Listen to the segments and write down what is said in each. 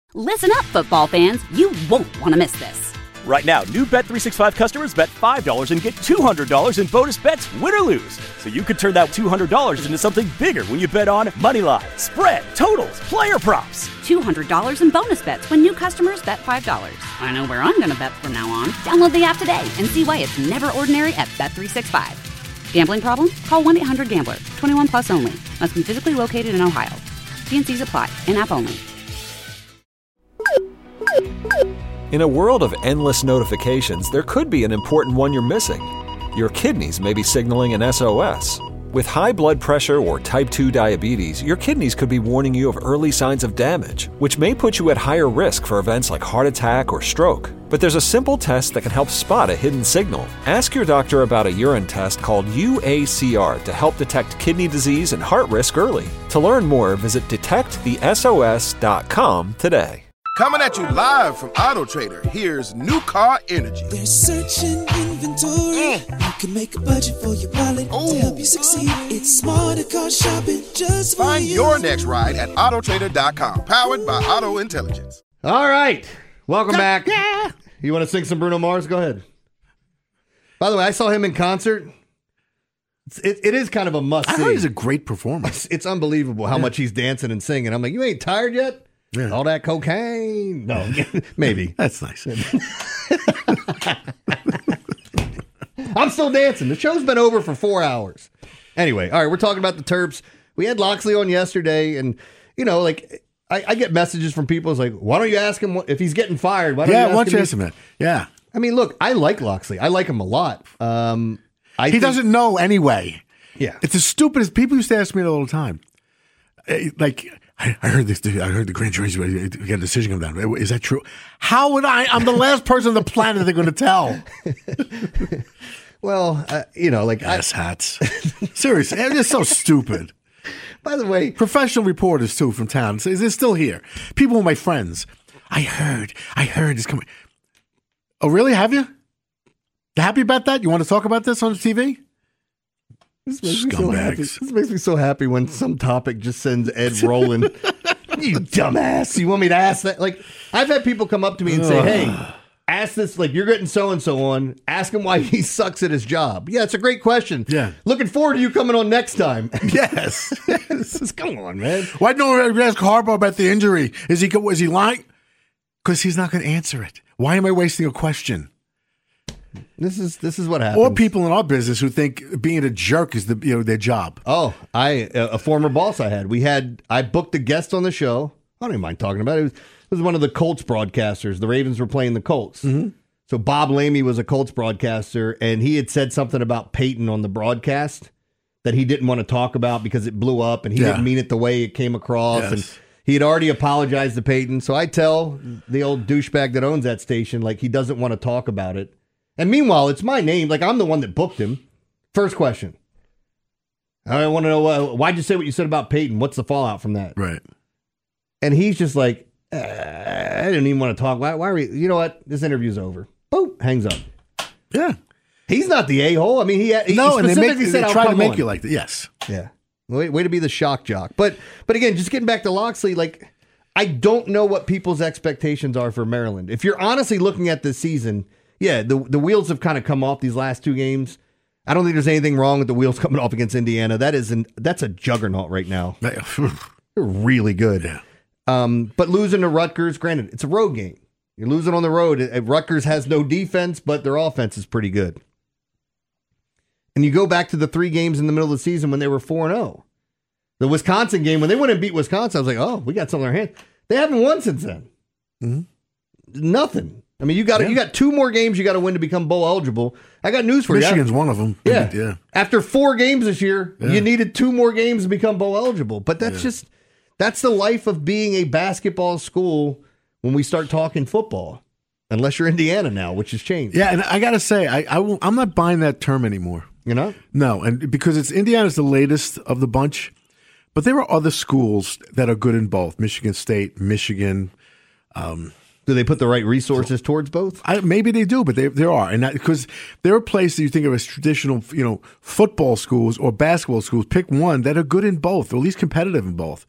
Listen up, football fans. You won't want to miss this. Right now, new Bet365 customers bet $5 and get $200 in bonus bets, win or lose. So you could turn that $200 into something bigger when you bet on moneyline, spread, totals, player props. $200 in bonus bets when new customers bet $5. I know where I'm going to bet from now on. Download the app today and see why it's never ordinary at Bet365. Gambling problem? Call 1-800-GAMBLER. 21 plus only. Must be physically located in Ohio. T&Cs apply. In-app only. In a world of endless notifications, there could be an important one you're missing. Your kidneys may be signaling an SOS. With high blood pressure or type 2 diabetes, your kidneys could be warning you of early signs of damage, which may put you at higher risk for events like heart attack or stroke. But there's a simple test that can help spot a hidden signal. Ask your doctor about a urine test called UACR to help detect kidney disease and heart risk early. To learn more, visit detectthesos.com today. Coming at you live from Auto Trader, here's New Car Energy. They're searching inventory. You can make a budget for your wallet to help you succeed. It's smarter car shopping just for Find you. your next ride at autotrader.com. Powered by Auto Intelligence. All right. Welcome back. Yeah. You want to sing some Bruno Mars? Go ahead. By the way, I saw him in concert. It is kind of a must-see. I heard he's a great performer. It's unbelievable how much he's dancing and singing. I'm like, you ain't tired yet? Yeah. All that cocaine. No, maybe. That's nice. I'm still dancing. The show's been over for 4 hours. Anyway, all right, we're talking about the Terps. We had Loxley on yesterday, and, you know, like, I get messages from people. It's like, why don't you ask him if he's getting fired? Why don't you ask him? Yeah. I mean, look, I like Loxley. I like him a lot. He doesn't know anyway. Yeah. It's the stupidest. People used to ask me that all the time. Like, I heard this. I heard the grand jury's got a decision come down. Is that true? How would I? I'm the last person on the planet they're going to tell. Well, you know, like ass hats. Seriously, they're just so stupid. By the way, professional reporters too from town. So they're still here. People were my friends. I heard this coming. Oh, really? Have you? You happy about that? You want to talk about this on the TV? This makes me so happy when some topic just sends Ed rolling. You dumbass. You want me to ask that? Like, I've had people come up to me and say, hey, ask this, like, you're getting so-and-so on. Ask him why he sucks at his job. Yeah, it's a great question. Yeah. Looking forward to you coming on next time. Yes. Come on, man. Why don't you ask Harbaugh about the injury? Is he lying? Because he's not going to answer it. Why am I wasting a question? This is what happens. Or people in our business who think being a jerk is their job. Oh, a former boss I had. I booked a guest on the show. I don't even mind talking about it. It was one of the Colts broadcasters. The Ravens were playing the Colts. Mm-hmm. So Bob Lamey was a Colts broadcaster, and he had said something about Peyton on the broadcast that he didn't want to talk about because it blew up, and he didn't mean it the way it came across. Yes. And he had already apologized to Peyton. So I tell the old douchebag that owns that station, like, he doesn't want to talk about it. And meanwhile, it's my name. Like, I'm the one that booked him. First question. I want to know, why'd you say what you said about Peyton? What's the fallout from that? Right. And he's just like, I didn't even want to talk. Why are we? You know what? This interview's over. Boom. Hangs up. Yeah. He's not the a-hole. I mean, he specifically said, they try to make you like that. Yes. Yeah. Way to be the shock jock. But again, just getting back to Loxley, like, I don't know what people's expectations are for Maryland. If you're honestly looking at this season, yeah, the wheels have kind of come off these last two games. I don't think there's anything wrong with the wheels coming off against Indiana. That's a juggernaut right now. They're really good. Yeah. But losing to Rutgers, granted, it's a road game. You're losing on the road. Rutgers has no defense, but their offense is pretty good. And you go back to the 3 games in the middle of the season when they were 4-0. The Wisconsin game, when they went and beat Wisconsin, I was like, oh, we got something in our hands. They haven't won since then. Mm-hmm. Nothing. I mean, you got 2 more games you got to win to become bowl eligible. I got news for you. Michigan's one of them. Yeah. After 4 games this year, you needed 2 more games to become bowl eligible. But that's the life of being a basketball school when we start talking football. Unless you're Indiana now, which has changed. Yeah, and I got to say, I'm not buying that term anymore. You know? No, and because Indiana's the latest of the bunch, but there are other schools that are good in both. Michigan State, Michigan. Do they put the right resources towards both? Maybe they do, but there are, and because there are places you think of as traditional, football schools or basketball schools. Pick one that are good in both, or at least competitive in both.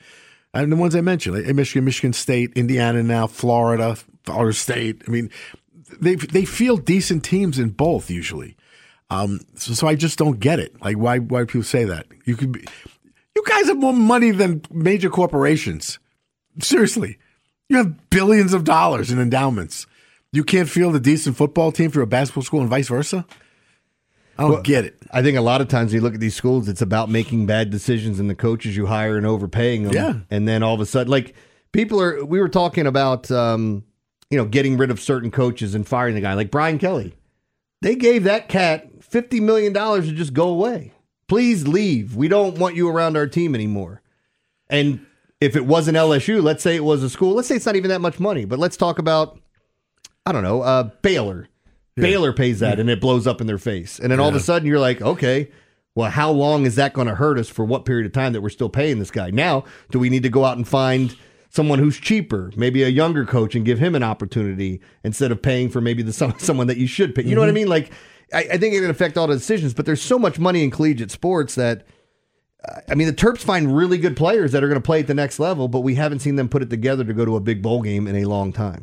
And the ones I mentioned, like Michigan, Michigan State, Indiana now, Florida State. I mean, they feel decent teams in both usually. So I just don't get it. Like, why people say that? You guys have more money than major corporations. Seriously. You have billions of dollars in endowments. You can't field a decent football team for a basketball school and vice versa? I don't get it. I think a lot of times you look at these schools, it's about making bad decisions and the coaches you hire and overpaying them. Yeah. And then all of a sudden, like, we were talking about, getting rid of certain coaches and firing the guy, like Brian Kelly. They gave that cat $50 million to just go away. Please leave. We don't want you around our team anymore. And if it wasn't LSU, let's say it was a school, let's say it's not even that much money, but let's talk about, I don't know, Baylor. Yeah. Baylor pays that and it blows up in their face. And then all of a sudden you're like, okay, well, how long is that going to hurt us for what period of time that we're still paying this guy? Now, do we need to go out and find someone who's cheaper, maybe a younger coach, and give him an opportunity instead of paying for maybe someone that you should pay? You know what I mean? Like, I think it can affect all the decisions, but there's so much money in collegiate sports that, the Terps find really good players that are going to play at the next level, but we haven't seen them put it together to go to a big bowl game in a long time.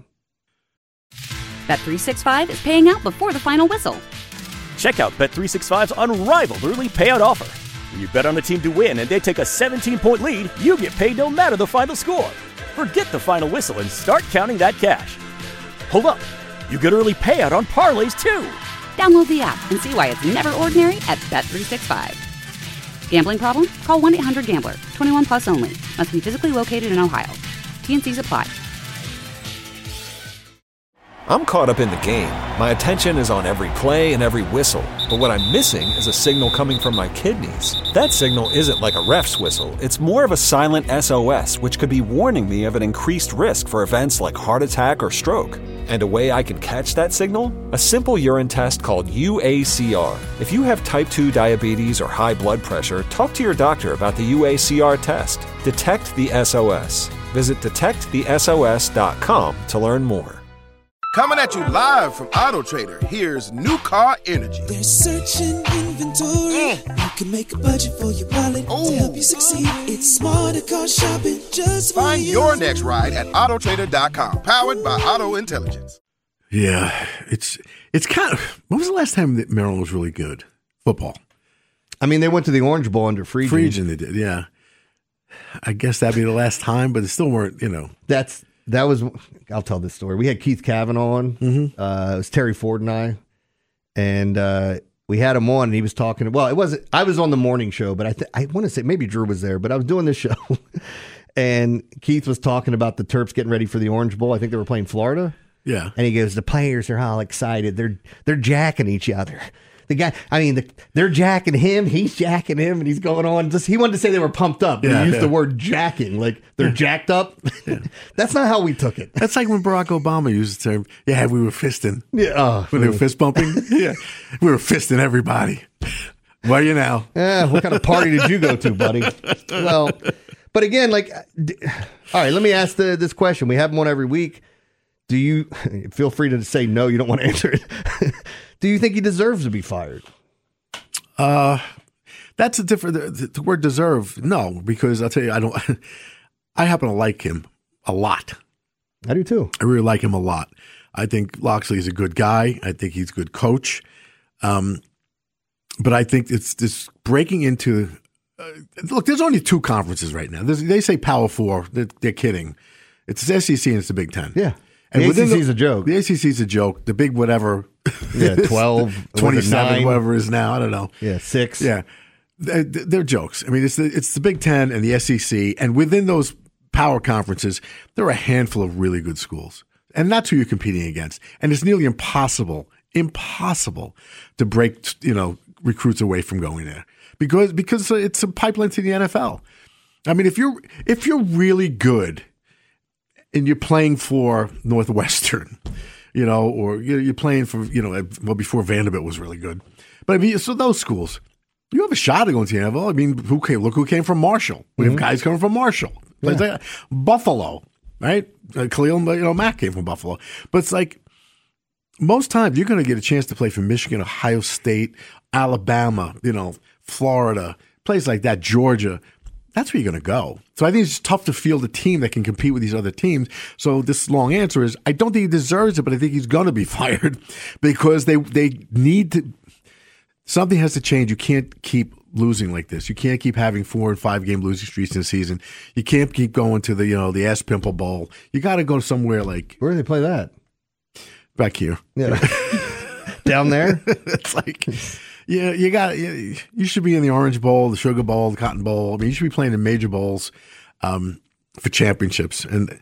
Bet365 is paying out before the final whistle. Check out Bet365's unrivaled early payout offer. When you bet on a team to win and they take a 17-point lead, you get paid no matter the final score. Forget the final whistle and start counting that cash. Hold up. You get early payout on parlays, too. Download the app and see why it's never ordinary at Bet365. Gambling problem? Call 1-800-GAMBLER. 21 plus only. Must be physically located in Ohio. T&Cs apply. I'm caught up in the game. My attention is on every play and every whistle. But what I'm missing is a signal coming from my kidneys. That signal isn't like a ref's whistle. It's more of a silent SOS, which could be warning me of an increased risk for events like heart attack or stroke. And a way I can catch that signal? A simple urine test called UACR. If you have type 2 diabetes or high blood pressure, talk to your doctor about the UACR test. Detect the SOS. Visit detectthesos.com to learn more. Coming at you live from Auto Trader, here's New Car Energy. They're searching inventory. You can make a budget for your wallet to help you succeed. It's smarter car shopping just for Find you. your next ride at autotrader.com, powered by Auto Intelligence. Yeah, it's kind of. When was the last time that Maryland was really good? Football. They went to the Orange Bowl under Friedgen. Friedgen, they did, yeah. I guess that'd be the last time, but it still weren't, That was, I'll tell this story. We had Keith Cavanaugh on. It was Terry Ford and I. And we had him on, and he was talking. Well, I was on the morning show, but I want to say maybe Drew was there, but I was doing this show. And Keith was talking about the Terps getting ready for the Orange Bowl. I think they were playing Florida. Yeah. And he goes, the players are all excited. They're jacking each other. The guy, they're jacking him, he's jacking him, and he's going on. He wanted to say they were pumped up. He used the word jacking, like they're jacked up. Yeah. That's not how we took it. That's like when Barack Obama used the term, we were fisting. Yeah. When they were fist bumping. Yeah. We were fisting everybody. Where are you now? What kind of party did you go to, buddy? Well, but again, all right, let me ask this question. We have them on every week. Do you, feel free to say no, you don't want to answer it. Do you think he deserves to be fired? That's the word deserve. No, because I'll tell you, I happen to like him a lot. I do too. I really like him a lot. I think Loxley is a good guy. I think he's a good coach. But I think it's this breaking into, look, there's only 2 conferences right now. They say Power 4. They're kidding. It's the SEC and it's the Big Ten. Yeah. And the ACC is a joke. The ACC is a joke. The big whatever. Yeah, 12, 27, whatever it is now. I don't know. Yeah, 6. Yeah. They're jokes. It's the Big Ten and the SEC. And within those power conferences, there are a handful of really good schools. And that's who you're competing against. And it's nearly impossible to break, recruits away from going there. Because it's a pipeline to the NFL. If you're really good and you're playing for Northwestern, or you're playing for, before Vanderbilt was really good. But so those schools, you have a shot at going to the NFL. Look who came from Marshall. We have guys coming from Marshall. Yeah. Buffalo, right? Khalil, Mack came from Buffalo. But it's like most times you're going to get a chance to play for Michigan, Ohio State, Alabama, Florida, places like that, Georgia. that's where you're going to go. So I think it's tough to field a team that can compete with these other teams. So this long answer is I don't think he deserves it, but I think he's going to be fired because they need to. Something has to change. You can't keep losing like this. You can't keep having 4 and 5 game losing streaks in the season. You can't keep going to the Ass Pimple Bowl. You got to go somewhere like where do they play that? Back here. Yeah. Down there. It's like. Yeah, you should be in the Orange Bowl, the Sugar Bowl, the Cotton Bowl. I mean, you should be playing in major bowls for championships. And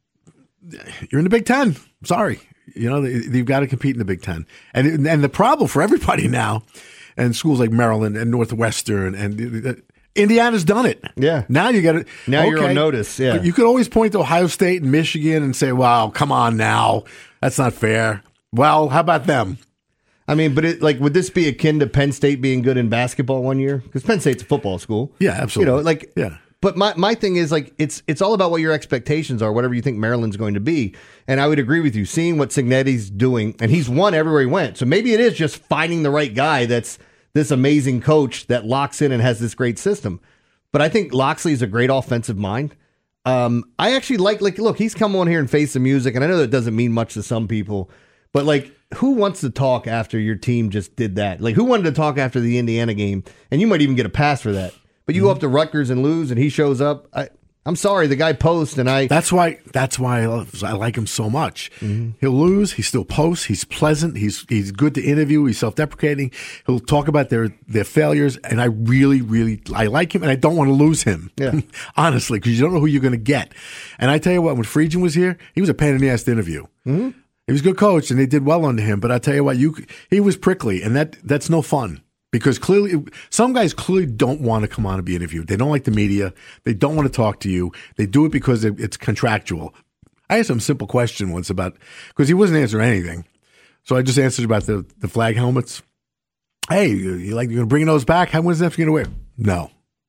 you're in the Big Ten. Sorry. You've got to compete in the Big Ten. And the problem for everybody now, and schools like Maryland and Northwestern and Indiana's done it. Yeah. Now you got it. Now you're on notice. Yeah. You could always point to Ohio State and Michigan and say, wow, come on now. That's not fair. Well, how about them? I mean, but would this be akin to Penn State being good in basketball one year? Because Penn State's a football school. Yeah, absolutely. Yeah. But my thing is it's all about what your expectations are, whatever you think Maryland's going to be. And I would agree with you, seeing what Cignetti's doing, and he's won everywhere he went. So maybe it is just finding the right guy that's this amazing coach that locks in and has this great system. But I think Loxley is a great offensive mind. I actually look, he's come on here and faced the music, and I know that doesn't mean much to some people, but who wants to talk after your team just did that? Who wanted to talk after the Indiana game? And you might even get a pass for that. But you go up to Rutgers and lose, and he shows up. I'm sorry, the guy posts, and That's why I like him so much. Mm-hmm. He'll lose. He still posts. He's pleasant. He's good to interview. He's self-deprecating. He'll talk about their failures, and I really, really I like him, and I don't want to lose him. Yeah. Honestly, because you don't know who you're going to get. And I tell you what, when Friedgen was here, he was a pain in the ass to interview. Mm-hmm. He was a good coach, and they did well under him. But I tell you what, he was prickly, and that's no fun. Because clearly, some guys clearly don't want to come on and be interviewed. They don't like the media. They don't want to talk to you. They do it because it's contractual. I asked him a simple question once because he wasn't answering anything. So I just answered about the flag helmets. Hey, you're going to bring those back? When's that going to wear? No.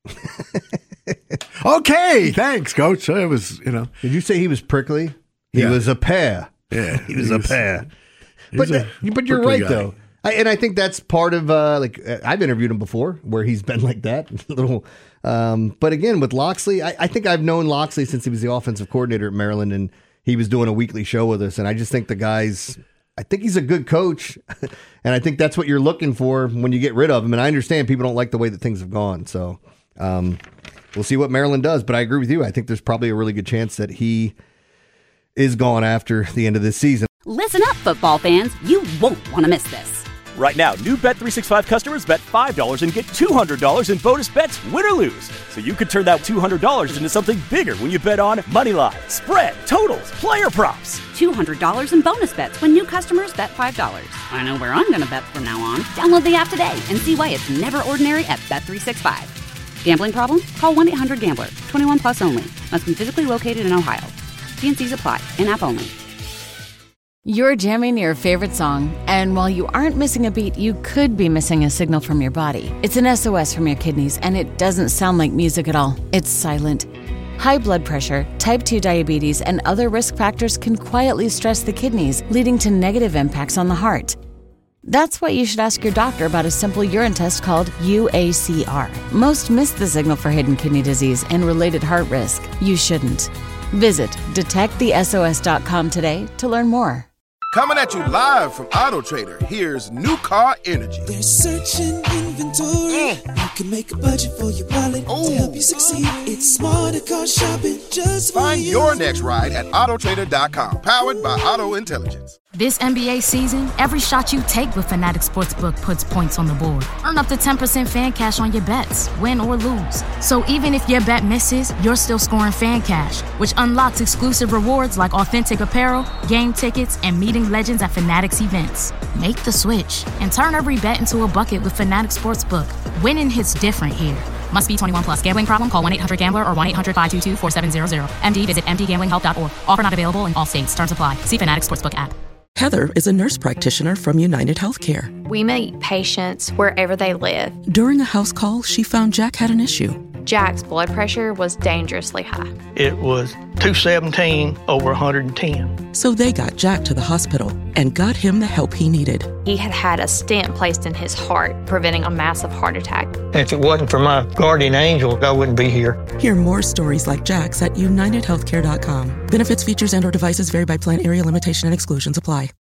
Okay, thanks, coach. It was, Did you say he was prickly? He was a pear. Yeah. He was a pear. But you're right, guy. Though. And I think that's part of, I've interviewed him before where he's been like that. But again, with Loxley, I think I've known Loxley since he was the offensive coordinator at Maryland, and he was doing a weekly show with us. And I just think I think he's a good coach. And I think that's what you're looking for when you get rid of him. And I understand people don't like the way that things have gone. So we'll see what Maryland does. But I agree with you. I think there's probably a really good chance that he is gone after the end of this season. Listen up, football fans. You won't want to miss this. Right now, new Bet365 customers bet $5 and get $200 in bonus bets, win or lose. So you could turn that $200 into something bigger when you bet on moneyline, spread, totals, player props. $200 in bonus bets when new customers bet $5. I know where I'm going to bet from now on. Download the app today and see why it's never ordinary at Bet365. Gambling problem? Call 1-800-GAMBLER. 21 plus only. Must be physically located in Ohio. T&Cs apply. In-app only. You're jamming your favorite song, and while you aren't missing a beat, you could be missing a signal from your body. It's an SOS from your kidneys, and it doesn't sound like music at all. It's silent. High blood pressure, type 2 diabetes, and other risk factors can quietly stress the kidneys, leading to negative impacts on the heart. That's why you should ask your doctor about a simple urine test called UACR. Most miss the signal for hidden kidney disease and related heart risk. You shouldn't. Visit detectthesos.com today to learn more. Coming at you live from Auto Trader, here's New Car Energy. They're searching inventory. You can make a budget for your wallet to help you succeed. It's smarter car shopping just for Find you. your next ride at autotrader.com, powered by Auto Intelligence. This NBA season, every shot you take with Fanatic Sportsbook puts points on the board. Earn up to 10% fan cash on your bets, win or lose. So even if your bet misses, you're still scoring fan cash, which unlocks exclusive rewards like authentic apparel, game tickets, and meeting legends at Fanatics events. Make the switch and turn every bet into a bucket with Fanatic Sportsbook. Winning hits different here. Must be 21 plus. Gambling problem? Call 1-800-GAMBLER or 1-800-522-4700. MD, visit mdgamblinghelp.org. Offer not available in all states. Terms apply. See Fanatics Sportsbook app. Heather is a nurse practitioner from United Healthcare. We meet patients wherever they live. During a house call, she found Jack had an issue. Jack's blood pressure was dangerously high. It was 217 over 110. So they got Jack to the hospital and got him the help he needed. He had had a stent placed in his heart, preventing a massive heart attack. If it wasn't for my guardian angel, I wouldn't be here. Hear more stories like Jack's at UnitedHealthcare.com. Benefits, features, and/or devices vary by plan, area, limitation, and exclusions apply.